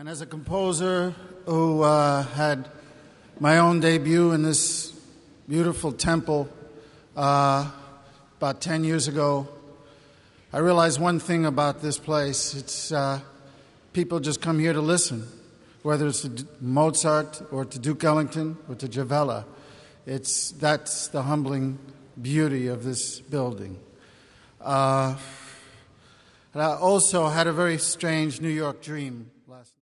And as a composer who had my own debut in this beautiful temple about 10 years ago, I realized one thing about this place. It's people just come here to listen, whether it's to Mozart or to Duke Ellington or to Javella. That's the humbling beauty of this building. And I also had a very strange New York dream last night.